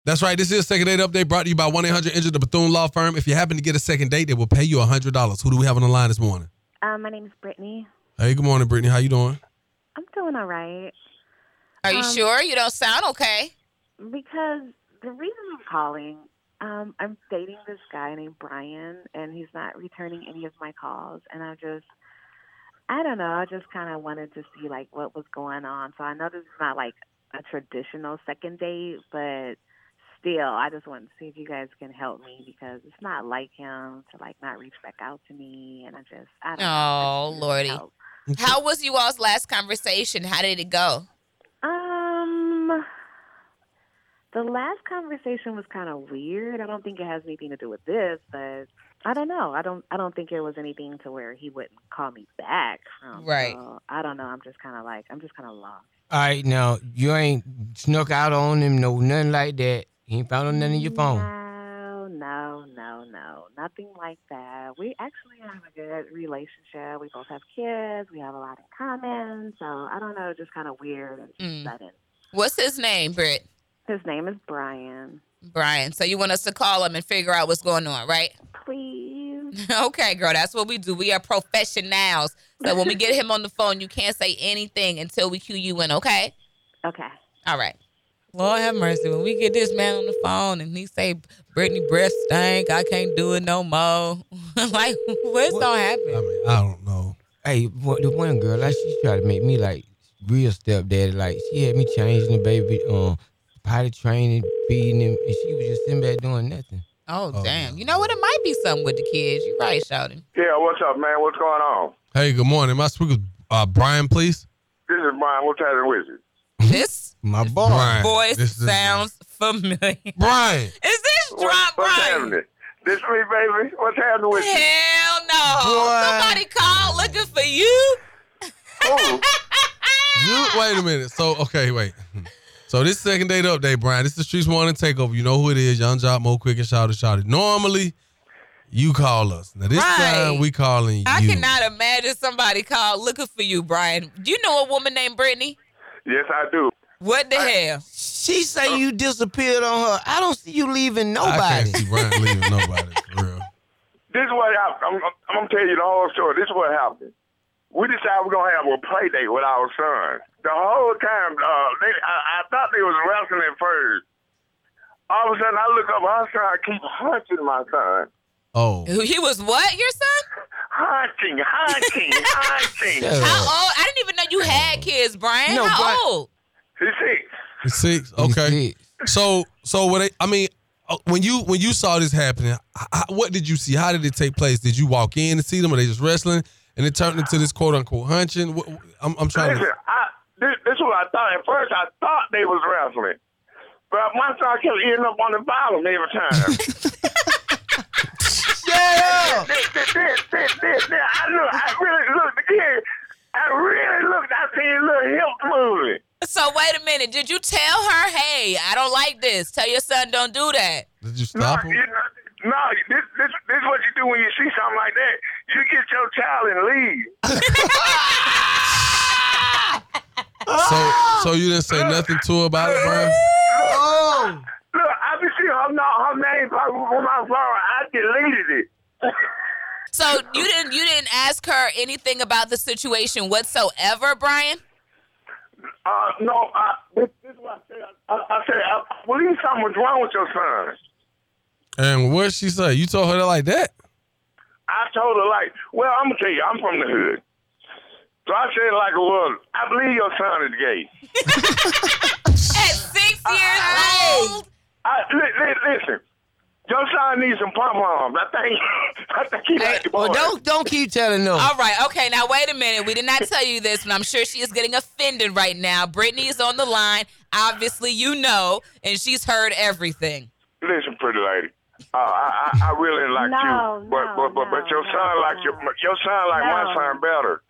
That's right. This is Second Date Update brought to you by 1-800-INJURED, the Bethune Law Firm. If you happen to get a second date, they will pay you $100. Who do we have on the line this morning? My name is Brittany. Hey, good morning, Brittany. How you doing? I'm doing all right. Are you sure? You don't sound okay. Because the reason I'm calling, I'm dating this guy named Brian, and he's not returning any of my calls. And I don't know. I just kind of wanted to see, like, what was going on. So I know this is not, like, a traditional second date, but still, I just wanted to see if you guys can help me because it's not like him to, like, not reach back out to me. And I don't know. Oh, Lordy. Help. How was you all's last conversation? How did it go? The last conversation was kind of weird. I don't think it has anything to do with this, but I don't know. I don't think it was anything to where he wouldn't call me back. Right. So, I don't know. I'm just kind of lost. All right, now, you ain't snuck out on him, no, nothing like that. He ain't found nothing in your phone. No. Nothing like that. We actually have a good relationship. We both have kids. We have a lot in common. So, I don't know, just kind of weird and sudden. What's his name, Britt? His name is Brian. Brian. So you want us to call him and figure out what's going on, right? Please. Okay, girl. That's what we do. We are professionals. So when we get him on the phone, you can't say anything until we cue you in, okay? Okay. All right. Lord have mercy. When we get this man on the phone and he say, Brittany breath stank, I can't do it no more. Like, what's going to happen? I mean, I don't know. Hey, the one girl, like, she tried to make me, like, real stepdaddy. Like, she had me changing the baby, potty training, feeding him, and she was just sitting back doing nothing. Oh, damn. You know what? It might be something with the kids. You're right, Sheldon. Yeah, what's up, man? What's going on? Hey, good morning. Am I speaking with Brian, please? This is Brian. What's happening with you? This My boy. Brian. voice This is sounds familiar. Brian. Is this drop, What's Brian? happening? This me, baby? What's happening with you? Hell no. Boy. Somebody called looking for you? Oh, Wait a minute. So, okay, wait. So this Second Date Update, Brian. This is the Streets Morning Takeover. You know who it is. Young Jock, Mo Quick, and Shouty. Normally, you call us. Now, this time, we calling you. I cannot imagine somebody called looking for you, Brian. Do you know a woman named Brittany? yes, I do. What the hell? She say you disappeared on her. I don't see you leaving I nobody. can't see Brian leaving nobody, for real. This is what happened. I'm going to tell you the whole story. This is what happened. We decided we're going to have a play date with our son. The whole time, I thought they was wrestling at first. All of a sudden, I look up, our son keep hunting my son. Oh. He was what, your son? Hunting. Shut How up. old? I didn't even know you had kids, Brian. No, How Brian- old? He's 6. 6? Okay. Six. So what? When you saw this happening, what did you see? How did it take place? Did you walk in to see them, or they just wrestling, and it turned into this quote unquote hunching? I'm trying Listen, to. this is what I thought. At first, I thought they was wrestling. But my son kept ending up on the bottom every time. Yeah. I really looked again. I seen a little hip moving. So wait a minute. Did you tell her, hey, I don't like this. Tell your son don't do that. Did you stop him? This is what you do when you see something like that. You get your child and leave. So you didn't say nothing to her about it, Brian? Oh. Look, I can see her name on my phone. I deleted it. So you didn't ask her anything about the situation whatsoever, Brian? No, this is what I said. I said, I believe something was wrong with your son. And what did she say? You told her that like that? I told her, like, well, I'm going to tell you, I'm from the hood. So I said, like, well, I believe your son is gay. At 6 years old? Listen, your son needs some pom-poms. I think he likes the boy. Well, don't keep telling them. All right, okay, now wait a minute. We did not tell you this, and I'm sure she is getting offended right now. Brittany is on the line. Obviously, you know, and she's heard everything. Listen, pretty lady. I really like you, but your son like my son better.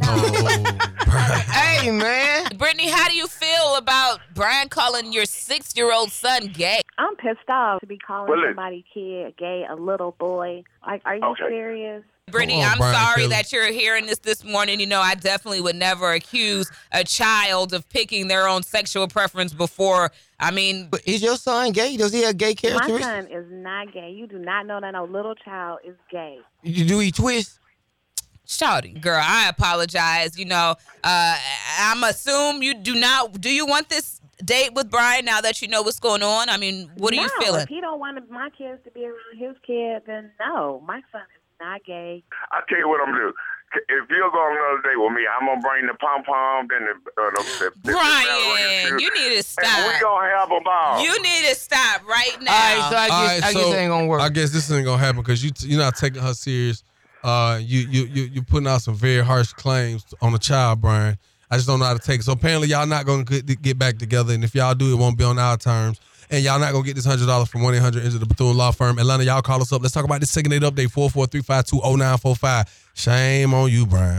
Hey, man. Brittany, how do you feel about Brian calling your 6-year-old son gay? I'm pissed off to be calling Well, somebody kid gay, a little boy. Like, are you Okay. serious? Brittany, Come on, I'm Brian sorry Kelly. that you're hearing this morning. You know, I definitely would never accuse a child of picking their own sexual preference before I mean, But is your son gay? Does he have gay My characteristics? son is not gay. You do not know that no little child is gay. Do he twist? shouty, girl, I apologize. I'm assume you do not. Do you want this date with Brian now that you know what's going on? I mean, what are you feeling? If he don't want my kids to be around his kids, then no. My son is not gay. I'll tell you what I'm going to do. If you'll go on another date with me, I'm going to bring the pom-pom, then the Brian, you need to stop. And we going to have a ball. You need to stop right now. All right, so I guess it ain't gonna work. I guess this ain't gonna happen because you're not taking her serious. You putting out some very harsh claims on the child, Brian. I just don't know how to take it. So apparently y'all not gonna get back together, and if y'all do, it won't be on our terms. And y'all not gonna get this $100 from 1-800 into the Bethune Law Firm. Atlanta, y'all call us up. Let's talk about this second date update 443-520-0945. Shame on you, Brian.